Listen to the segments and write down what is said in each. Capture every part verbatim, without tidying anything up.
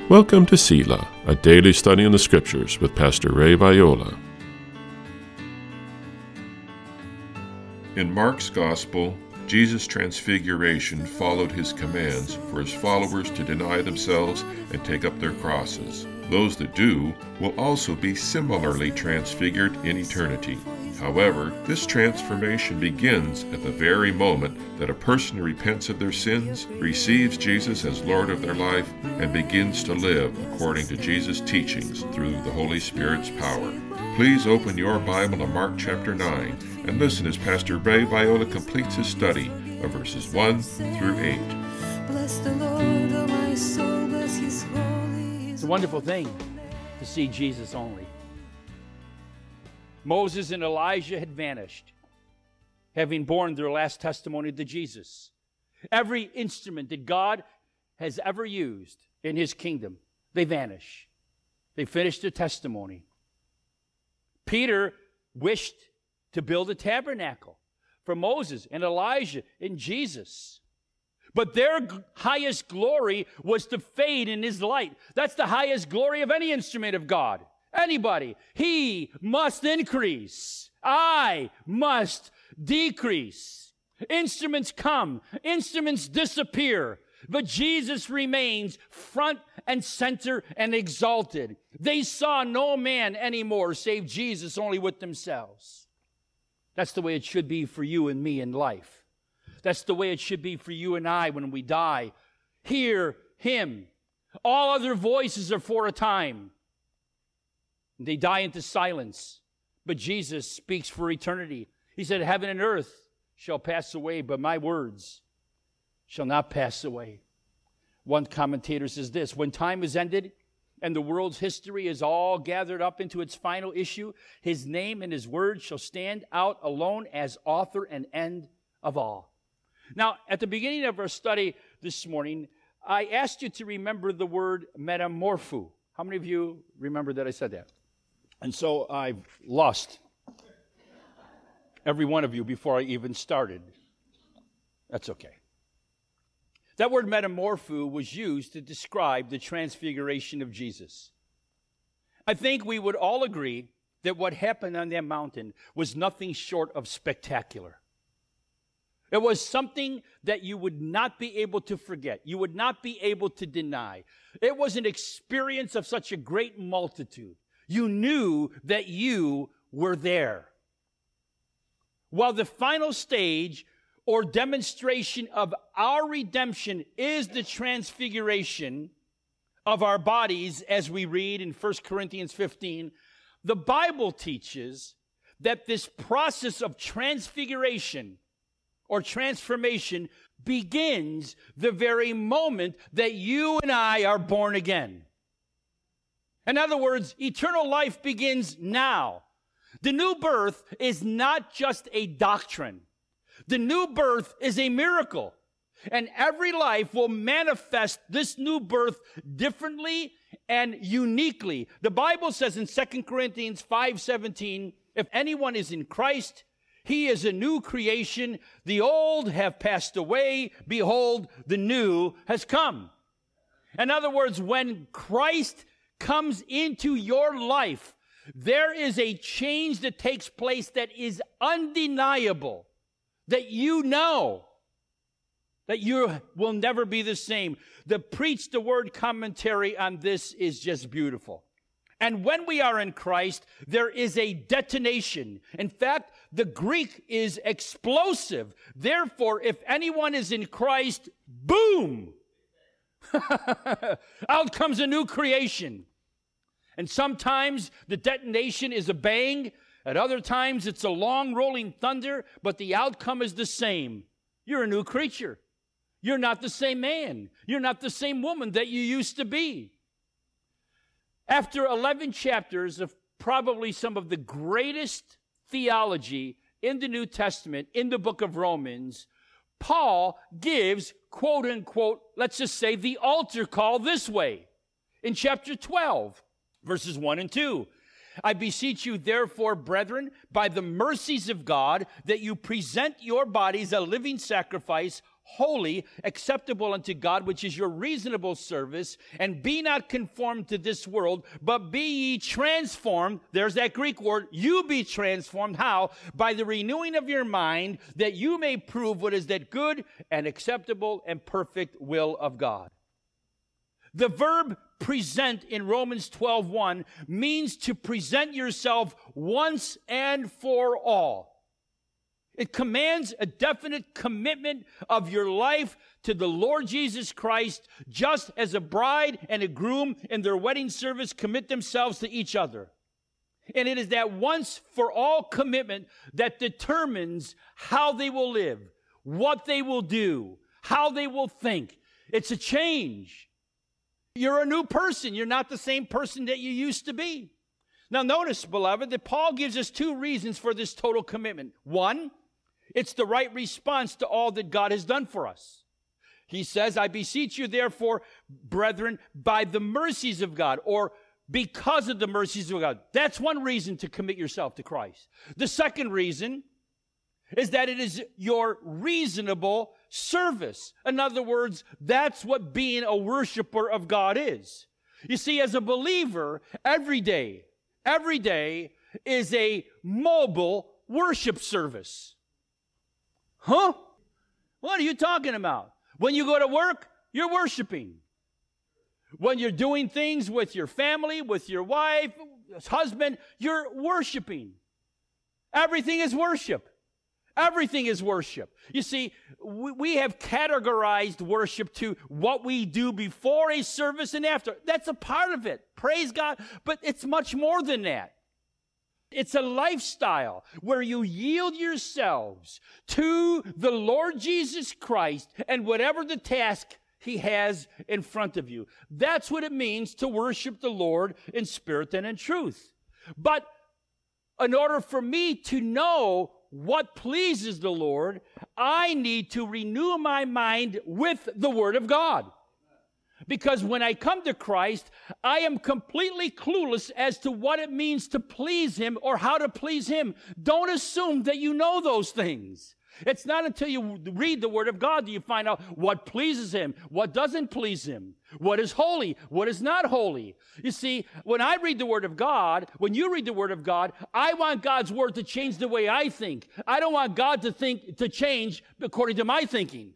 Welcome to Selah, a daily study in the Scriptures with Pastor Ray Viola. In Mark's Gospel, Jesus' transfiguration followed his commands for his followers to deny themselves and take up their crosses. Those that do will also be similarly transfigured in eternity. However, this transformation begins at the very moment that a person repents of their sins, receives Jesus as Lord of their life, and begins to live according to Jesus' teachings through the Holy Spirit's power. Please open your Bible to Mark chapter nine and listen as Pastor Ray Viola completes his study of verses one through eight. Bless the Lord, oh my soul, bless his holy. It's a wonderful thing to see Jesus only. Moses and Elijah had vanished, having borne their last testimony to Jesus. Every instrument that God has ever used in his kingdom, they vanish. They finished their testimony. Peter wished to build a tabernacle for Moses and Elijah and Jesus. But their g- highest glory was to fade in his light. That's the highest glory of any instrument of God. Anybody. He must increase. I must decrease. Instruments come. Instruments disappear. But Jesus remains front and center and exalted. They saw no man anymore save Jesus only with themselves. That's the way it should be for you and me in life. That's the way it should be for you and I when we die. Hear him. All other voices are for a time. They die into silence. But Jesus speaks for eternity. He said, heaven and earth shall pass away, but my words shall not pass away. One commentator says this: when time is ended and the world's history is all gathered up into its final issue, his name and his word shall stand out alone as author and end of all. Now, at the beginning of our study this morning, I asked you to remember the word metamorpho. How many of you remember that I said that? And so I've lost every one of you before I even started. That's okay. That word metamorpho was used to describe the transfiguration of Jesus. I think we would all agree that what happened on that mountain was nothing short of spectacular. It was something that you would not be able to forget. You would not be able to deny. It was an experience of such a great multitude. You knew that you were there. While the final stage or demonstration of our redemption is the transfiguration of our bodies, as we read in First Corinthians fifteen, the Bible teaches that this process of transfiguration or transformation begins the very moment that you and I are born again. In other words, eternal life begins now. The new birth is not just a doctrine. The new birth is a miracle. And every life will manifest this new birth differently and uniquely. The Bible says in Second Corinthians five seventeen, if anyone is in Christ, he is a new creation. The old have passed away. Behold, the new has come. In other words, when Christ comes into your life, there is a change that takes place that is undeniable, that you know that you will never be the same. The Preach the Word commentary on this is just beautiful. And when we are in Christ, there is a detonation. In fact, the Greek is explosive. Therefore, if anyone is in Christ, boom! Out comes a new creation. And sometimes the detonation is a bang. At other times it's a long rolling thunder. But the outcome is the same. You're a new creature. You're not the same man. You're not the same woman that you used to be. After eleven chapters of probably some of the greatest theology in the New Testament, in the book of Romans, Paul gives, quote unquote, let's just say the altar call this way. In chapter twelve, verses one and two. I beseech you, therefore, brethren, by the mercies of God, that you present your bodies a living sacrifice, holy, acceptable unto God, which is your reasonable service, and be not conformed to this world, but be ye transformed. There's that Greek word. You be transformed. How? By the renewing of your mind, that you may prove what is that good and acceptable and perfect will of God. The verb present in Romans twelve one means to present yourself once and for all. It commands a definite commitment of your life to the Lord Jesus Christ, just as a bride and a groom in their wedding service commit themselves to each other. And it is that once for all commitment that determines how they will live, what they will do, how they will think. It's a change. You're a new person. You're not the same person that you used to be. Now notice, beloved, that Paul gives us two reasons for this total commitment. One, it's the right response to all that God has done for us. He says, I beseech you, therefore, brethren, by the mercies of God, or because of the mercies of God. That's one reason to commit yourself to Christ. The second reason is that it is your reasonable service. In other words, that's what being a worshiper of God is. You see, as a believer, every day, every day is a mobile worship service. Huh? What are you talking about? When you go to work, you're worshiping. When you're doing things with your family, with your wife, husband, you're worshiping. Everything is worship. Everything is worship. You see, we, we have categorized worship to what we do before a service and after. That's a part of it. Praise God. But it's much more than that. It's a lifestyle where you yield yourselves to the Lord Jesus Christ and whatever the task He has in front of you. That's what it means to worship the Lord in spirit and in truth. But in order for me to know what pleases the Lord, I need to renew my mind with the Word of God. Because when I come to Christ, I am completely clueless as to what it means to please Him or how to please Him. Don't assume that you know those things. It's not until you read the Word of God that you find out what pleases Him, what doesn't please Him, what is holy, what is not holy. You see, when I read the Word of God, when you read the Word of God, I want God's Word to change the way I think. I don't want God to think, to change according to my thinking.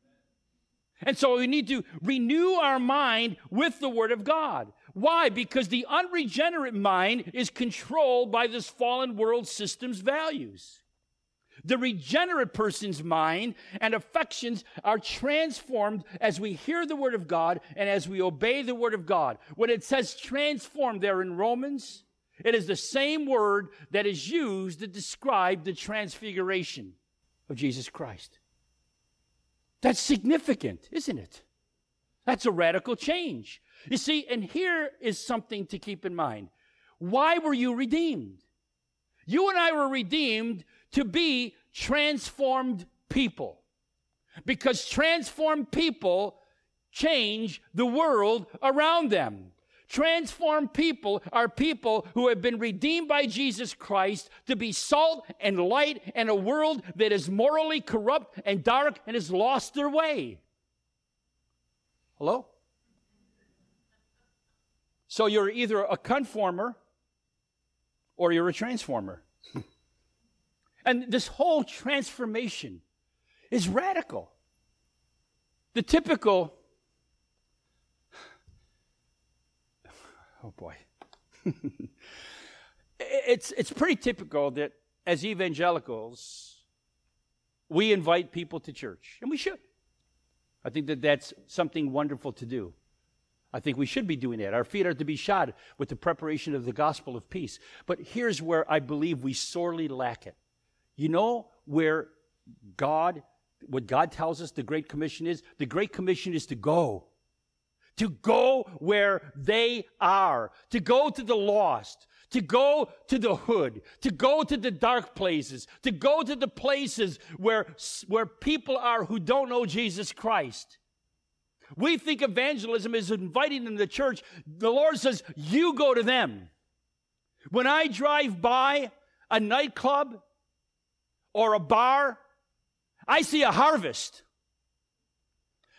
And so we need to renew our mind with the Word of God. Why? Because the unregenerate mind is controlled by this fallen world system's values. The regenerate person's mind and affections are transformed as we hear the Word of God and as we obey the Word of God. When it says transformed there in Romans, it is the same word that is used to describe the transfiguration of Jesus Christ. That's significant, isn't it? That's a radical change. You see, and here is something to keep in mind. Why were you redeemed? You and I were redeemed to be transformed people. Because transformed people change the world around them. Transformed people are people who have been redeemed by Jesus Christ to be salt and light in a world that is morally corrupt and dark and has lost their way. Hello? So you're either a conformer or you're a transformer. And this whole transformation is radical. The typical, oh boy, it's, it's pretty typical that as evangelicals, we invite people to church, and we should. I think that that's something wonderful to do. I think we should be doing that. Our feet are to be shod with the preparation of the gospel of peace. But here's where I believe we sorely lack it. You know where God, what God tells us the Great Commission is? The Great Commission is to go. To go where they are. To go to the lost. To go to the hood. To go to the dark places. To go to the places where, where people are who don't know Jesus Christ. We think evangelism is inviting them to church. The Lord says, you go to them. When I drive by a nightclub or a bar, I see a harvest.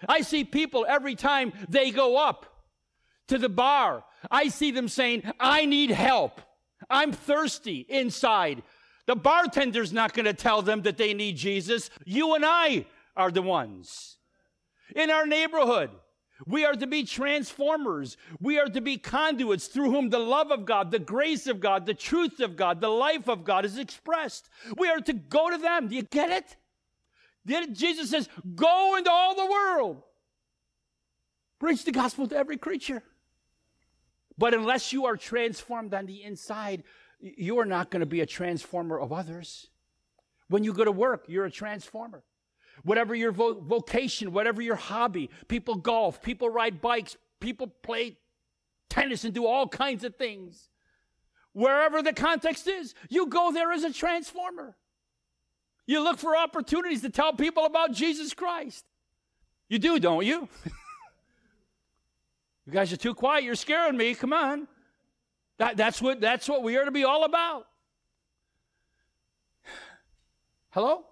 I see people every time they go up to the bar, I see them saying, I need help. I'm thirsty inside. The bartender's not going to tell them that they need Jesus. You and I are the ones. In our neighborhood, we are to be transformers. We are to be conduits through whom the love of God, the grace of God, the truth of God, the life of God is expressed. We are to go to them. Do you get it? Get it? Jesus says, go into all the world. Preach the gospel to every creature. But unless you are transformed on the inside, you are not going to be a transformer of others. When you go to work, you're a transformer. Whatever your vo- vocation, whatever your hobby, people golf, people ride bikes, people play tennis and do all kinds of things. Wherever the context is, you go there as a transformer. You look for opportunities to tell people about Jesus Christ. You do, don't you? You guys are too quiet. You're scaring me. Come on. That, that's what, that's what we are to be all about. Hello?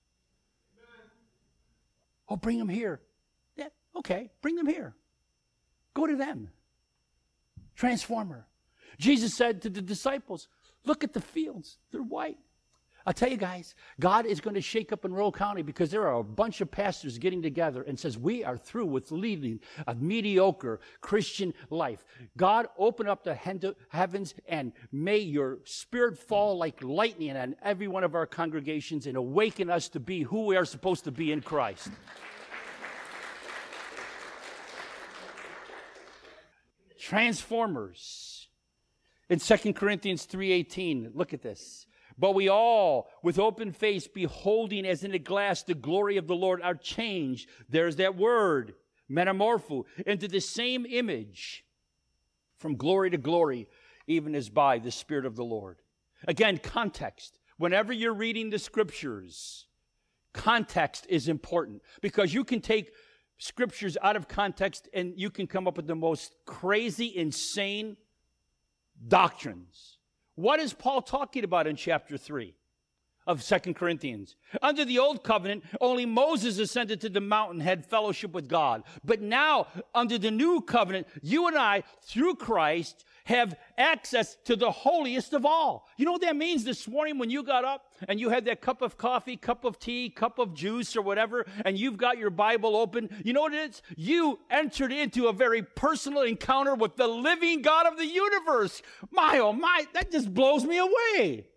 Oh, bring them here. Yeah, okay, bring them here. Go to them. Transformer. Jesus said to the disciples, look at the fields. They're white. I'll tell you guys, God is going to shake up Monroe County because there are a bunch of pastors getting together and says, we are through with leading a mediocre Christian life. God, open up the heavens and may your spirit fall like lightning on every one of our congregations and awaken us to be who we are supposed to be in Christ. Transformers. In Second Corinthians three eighteen, look at this. But we all, with open face, beholding as in a glass the glory of the Lord, are changed. There's that word, metamorpho, into the same image, from glory to glory, even as by the Spirit of the Lord. Again, context. Whenever you're reading the Scriptures, context is important, because you can take Scriptures out of context and you can come up with the most crazy, insane doctrines. What is Paul talking about in chapter three of Second Corinthians? Under the old covenant, only Moses ascended to the mountain, had fellowship with God. But now, under the new covenant, you and I, through Christ, have access to the holiest of all. You know what that means this morning when you got up and you had that cup of coffee, cup of tea, cup of juice or whatever, and you've got your Bible open? You know what it is? You entered into a very personal encounter with the living God of the universe. My, oh my, that just blows me away.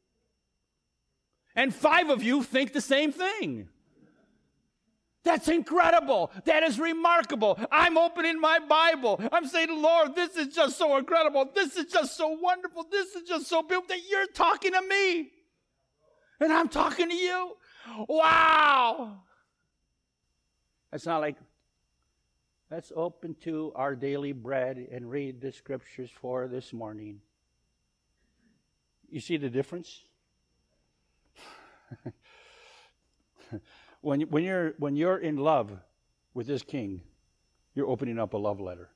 And five of you think the same thing. That's incredible. That is remarkable. I'm opening my Bible. I'm saying, Lord, this is just so incredible. This is just so wonderful. This is just so beautiful that you're talking to me. And I'm talking to you. Wow. That's not like, let's open to our daily bread and read the Scriptures for this morning. You see the difference? When, when, you're, when you're in love with this king, you're opening up a love letter.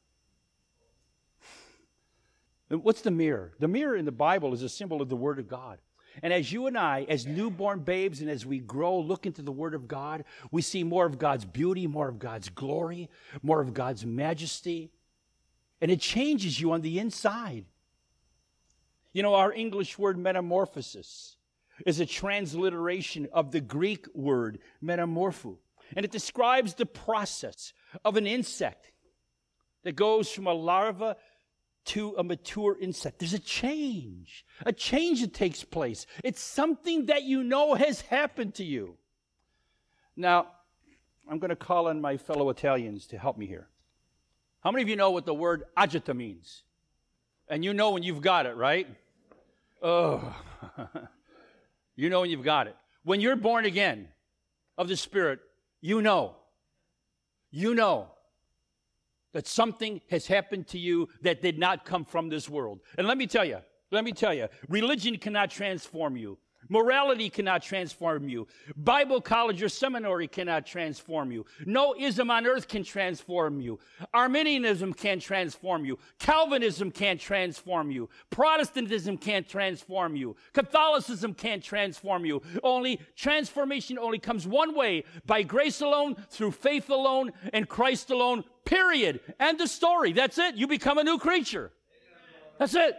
And what's the mirror? The mirror in the Bible is a symbol of the Word of God. And as you and I, as newborn babes, and as we grow, look into the Word of God, we see more of God's beauty, more of God's glory, more of God's majesty. And it changes you on the inside. You know, our English word metamorphosis is a transliteration of the Greek word metamorpho. And it describes the process of an insect that goes from a larva to a mature insect. There's a change, a change that takes place. It's something that you know has happened to you. Now, I'm going to call on my fellow Italians to help me here. How many of you know what the word agita means? And you know when you've got it, right? Oh, you know when you've got it. When you're born again of the Spirit, you know. You know that something has happened to you that did not come from this world. And let me tell you, let me tell you, religion cannot transform you. Morality cannot transform you. Bible college or seminary cannot transform you. No ism on earth can transform you. Arminianism can't transform you. Calvinism can't transform you. Protestantism can't transform you. Catholicism can't transform you. Only transformation only comes one way, by grace alone, through faith alone, and Christ alone, period. End of story. That's it. You become a new creature. That's it.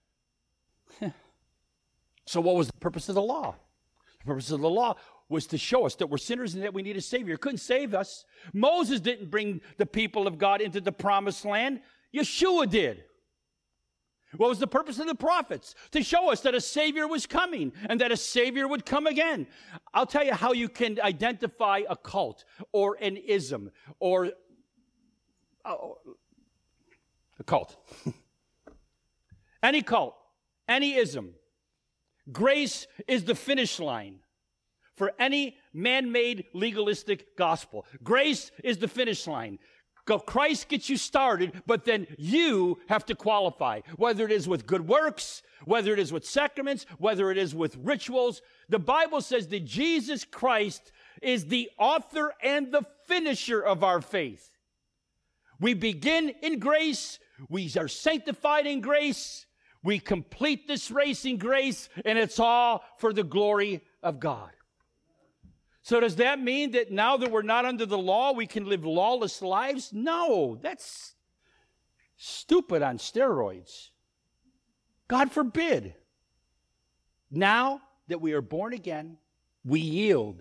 So what was the purpose of the law? The purpose of the law was to show us that we're sinners and that we need a Savior. It couldn't save us. Moses didn't bring the people of God into the promised land. Yeshua did. What was the purpose of the prophets? To show us that a Savior was coming and that a Savior would come again. I'll tell you how you can identify a cult or an ism or oh, a cult. Any cult, any ism. Grace is the finish line for any man-made legalistic gospel. Grace is the finish line. Christ gets you started, but then you have to qualify, whether it is with good works, whether it is with sacraments, whether it is with rituals. The Bible says that Jesus Christ is the author and the finisher of our faith. We begin in grace, we are sanctified in grace, we complete this race in grace, and it's all for the glory of God. So does that mean that now that we're not under the law, we can live lawless lives? No, that's stupid on steroids. God forbid. Now that we are born again, we yield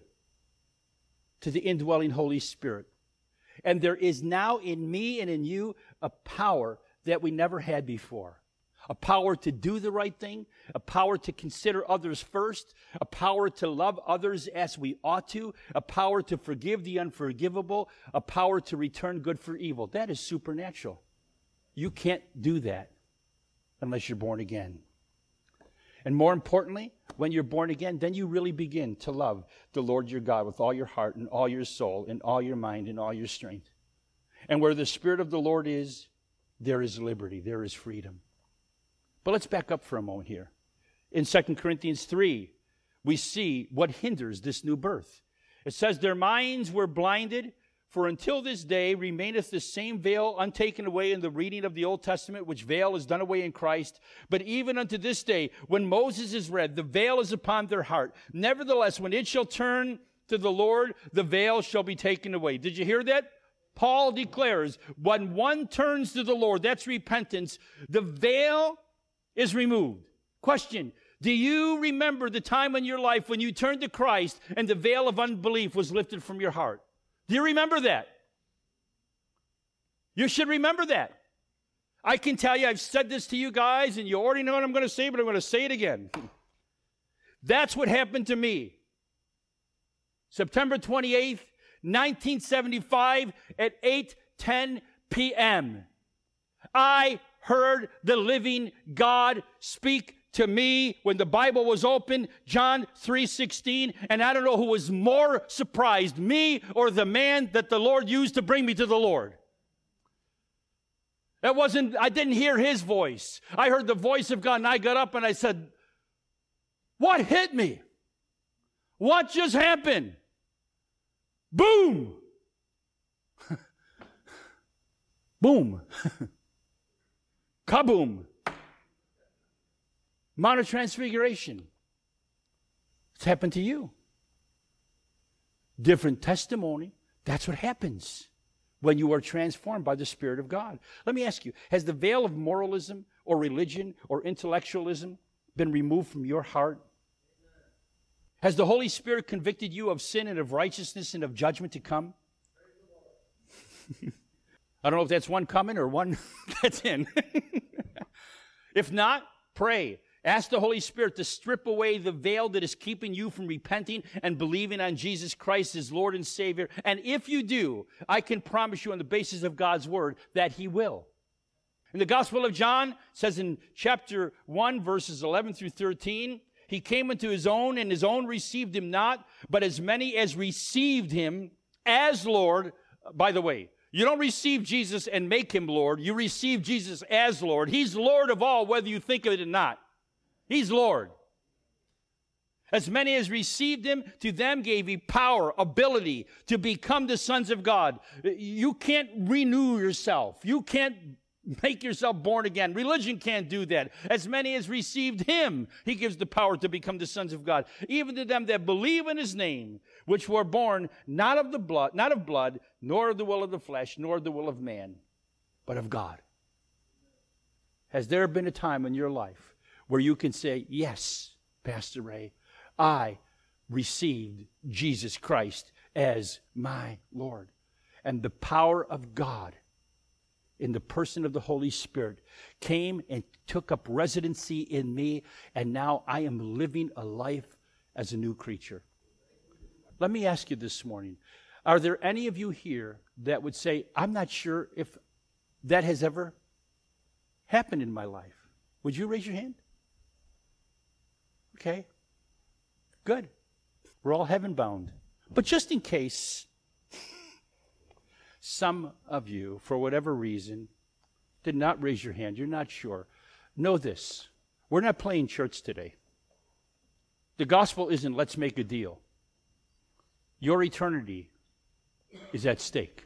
to the indwelling Holy Spirit. And there is now in me and in you a power that we never had before. A power to do the right thing, a power to consider others first, a power to love others as we ought to, a power to forgive the unforgivable, a power to return good for evil. That is supernatural. You can't do that unless you're born again. And more importantly, when you're born again, then you really begin to love the Lord your God with all your heart and all your soul and all your mind and all your strength. And where the Spirit of the Lord is, there is liberty, there is freedom. But let's back up for a moment here. In Second Corinthians three, we see what hinders this new birth. It says, their minds were blinded, for until this day remaineth the same veil untaken away in the reading of the Old Testament, which veil is done away in Christ. But even unto this day, when Moses is read, the veil is upon their heart. Nevertheless, when it shall turn to the Lord, the veil shall be taken away. Did you hear that? Paul declares, when one turns to the Lord, that's repentance, the veil is removed. Question, do you remember the time in your life when you turned to Christ and the veil of unbelief was lifted from your heart? Do you remember that? You should remember that. I can tell you, I've said this to you guys, and you already know what I'm going to say, but I'm going to say it again. That's what happened to me. September twenty-eighth, nineteen seventy-five at eight ten p.m. I heard the living God speak to me when the Bible was open, John three sixteen, and I don't know who was more surprised, me or the man that the Lord used to bring me to the Lord. That wasn't, I didn't hear his voice. I heard the voice of God, and I got up and I said, what hit me? What just happened? Boom! Boom! Kaboom! Mount of Transfiguration. It's happened to you. Different testimony. That's what happens when you are transformed by the Spirit of God. Let me ask you, has the veil of moralism or religion or intellectualism been removed from your heart? Has the Holy Spirit convicted you of sin and of righteousness and of judgment to come? I don't know if that's one coming or one that's in. If not, pray. Ask the Holy Spirit to strip away the veil that is keeping you from repenting and believing on Jesus Christ as Lord and Savior. And if you do, I can promise you on the basis of God's Word that He will. In the Gospel of John, it says in chapter one, verses eleven through thirteen, He came into His own, and His own received Him not, but as many as received Him as Lord. By the way, you don't receive Jesus and make Him Lord. You receive Jesus as Lord. He's Lord of all, whether you think of it or not. He's Lord. As many as received him, to them gave he power, ability to become the sons of God. You can't renew yourself. You can't make yourself born again. Religion can't do that. As many as received him, he gives the power to become the sons of God. Even to them that believe in his name, which were born not of the blood, not of blood, nor of the will of the flesh, nor of the will of man, but of God. Has there been a time in your life where you can say, yes, Pastor Ray, I received Jesus Christ as my Lord. And the power of God in the person of the Holy Spirit came and took up residency in me, and now I am living a life as a new creature. Let me ask you this morning, are there any of you here that would say, I'm not sure if that has ever happened in my life? Would you raise your hand? Okay. Good. We're all heaven bound. But just in case some of you, for whatever reason, did not raise your hand, you're not sure, know this. We're not playing church today. The gospel isn't let's make a deal. Your eternity is at stake.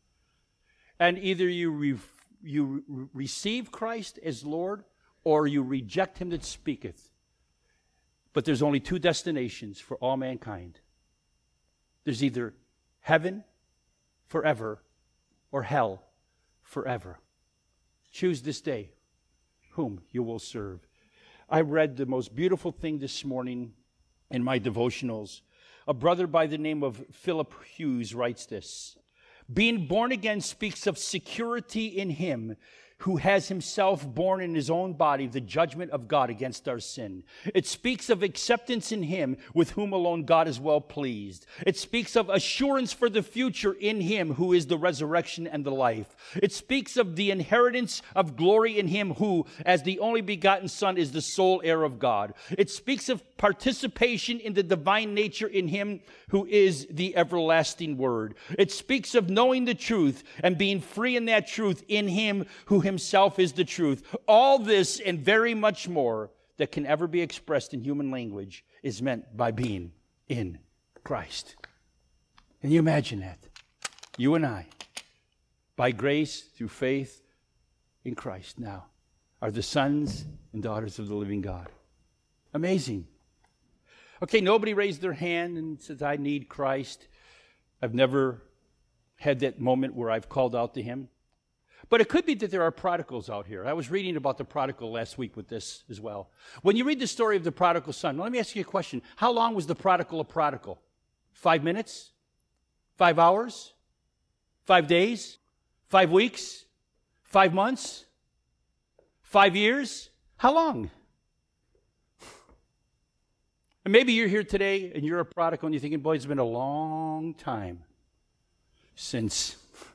And either you, re- you re- receive Christ as Lord, or you reject him that speaketh. But there's only two destinations for all mankind. There's either heaven forever or hell forever. Choose this day whom you will serve. I read the most beautiful thing this morning in my devotionals. A brother by the name of Philip Hughes writes this: being born again speaks of security in him who has himself borne in his own body the judgment of God against our sin. It speaks of acceptance in him with whom alone God is well pleased. It speaks of assurance for the future in him who is the resurrection and the life. It speaks of the inheritance of glory in him who, as the only begotten Son, is the sole heir of God. It speaks of participation in the divine nature in him who is the everlasting Word. It speaks of knowing the truth and being free in that truth in him who himself is the truth. All this and very much more that can ever be expressed in human language is meant by being in Christ. Can you imagine that? You and I, by grace through faith in Christ now, are the sons and daughters of the living God. Amazing. Okay, nobody raised their hand and says, I need Christ. I've never had that moment where I've called out to him. But it could be that there are prodigals out here. I was reading about the prodigal last week with this as well. When you read the story of the prodigal son, let me ask you a question. How long was the prodigal a prodigal? Five minutes? Five hours? Five days? Five weeks? Five months? Five years? How long? And maybe you're here today and you're a prodigal and you're thinking, boy, it's been a long time since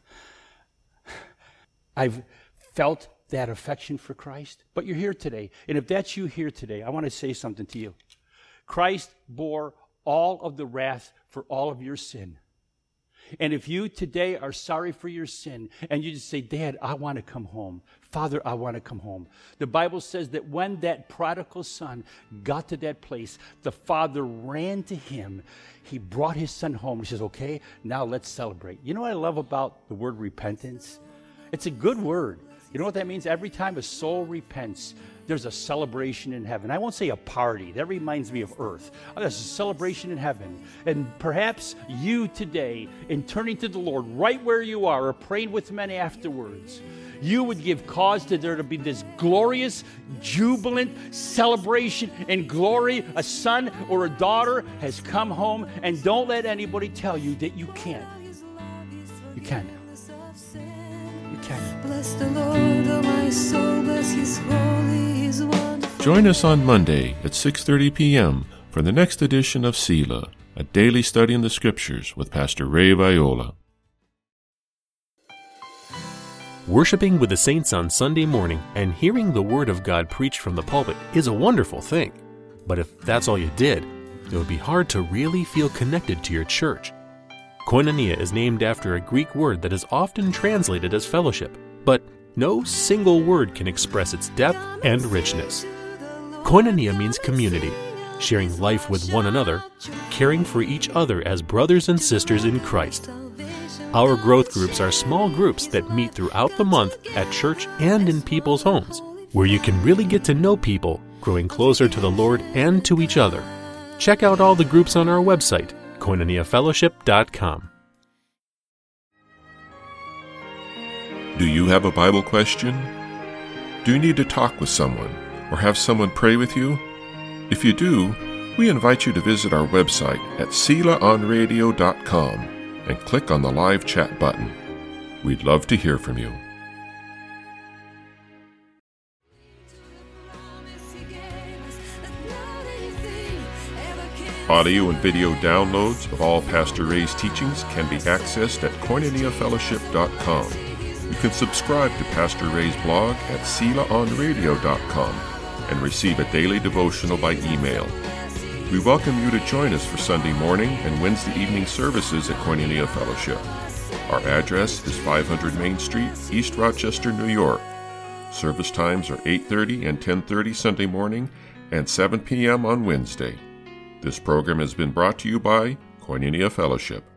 I've felt that affection for Christ. But you're here today. And if that's you here today, I want to say something to you. Christ bore all of the wrath for all of your sin. And if you today are sorry for your sin and you just say, Dad, I want to come home. Father, I want to come home. The Bible says that when that prodigal son got to that place, the father ran to him. He brought his son home. He says, okay, now let's celebrate. You know what I love about the word repentance? It's a good word. You know what that means? Every time a soul repents, there's a celebration in heaven. I won't say a party. That reminds me of earth. Oh, there's a celebration in heaven. And perhaps you today, in turning to the Lord right where you are, or praying with men afterwards, you would give cause to there to be this glorious, jubilant celebration and glory. A son or a daughter has come home, and don't let anybody tell you that you can't. You can. You can. Bless the Lord, oh my soul, bless his holy, his wonderful. Join us on Monday at six thirty p.m. for the next edition of Selah, a daily study in the Scriptures with Pastor Ray Viola. Worshiping with the saints on Sunday morning and hearing the Word of God preached from the pulpit is a wonderful thing. But if that's all you did, it would be hard to really feel connected to your church. Koinonia is named after a Greek word that is often translated as fellowship, but no single word can express its depth and richness. Koinonia means community, sharing life with one another, caring for each other as brothers and sisters in Christ. Our growth groups are small groups that meet throughout the month at church and in people's homes, where you can really get to know people, growing closer to the Lord and to each other. Check out all the groups on our website, koinonia fellowship dot com. Do you have a Bible question? Do you need to talk with someone or have someone pray with you? If you do, we invite you to visit our website at sela on radio dot com and click on the live chat button. We'd love to hear from you. Audio and video downloads of all Pastor Ray's teachings can be accessed at koinonia fellowship dot com. You can subscribe to Pastor Ray's blog at sela on radio dot com and receive a daily devotional by email. We welcome you to join us for Sunday morning and Wednesday evening services at Koinonia Fellowship. Our address is five hundred Main Street, East Rochester, New York. Service times are eight thirty and ten thirty Sunday morning and seven p.m. on Wednesday. This program has been brought to you by Koinonia Fellowship.